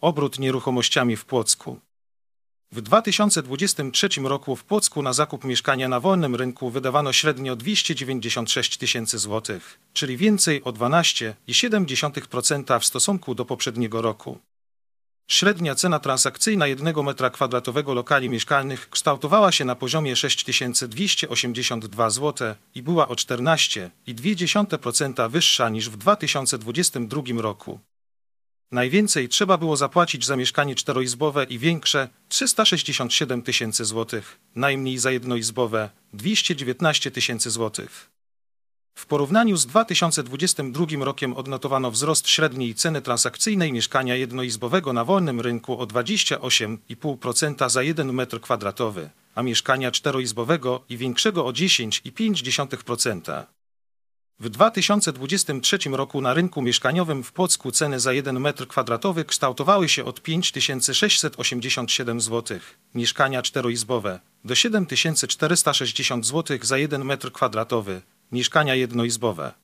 Obrót nieruchomościami w Płocku. W 2023 roku w Płocku na zakup mieszkania na wolnym rynku wydawano średnio 296 tysięcy złotych, czyli więcej o 12,7% w stosunku do poprzedniego roku. Średnia cena transakcyjna 1 m2 lokali mieszkalnych kształtowała się na poziomie 6282 zł i była o 14,2% wyższa niż w 2022 roku. Najwięcej trzeba było zapłacić za mieszkanie czteroizbowe i większe 367 tysięcy złotych, najmniej za jednoizbowe 219 tysięcy złotych. W porównaniu z 2022 rokiem odnotowano wzrost średniej ceny transakcyjnej mieszkania jednoizbowego na wolnym rynku o 28,5% za 1 m2, a mieszkania czteroizbowego i większego o 10,5%. W 2023 roku na rynku mieszkaniowym w Płocku ceny za 1 m2 kształtowały się od 5687 zł, mieszkania czteroizbowe, do 7460 zł za 1 m2, mieszkania jednoizbowe.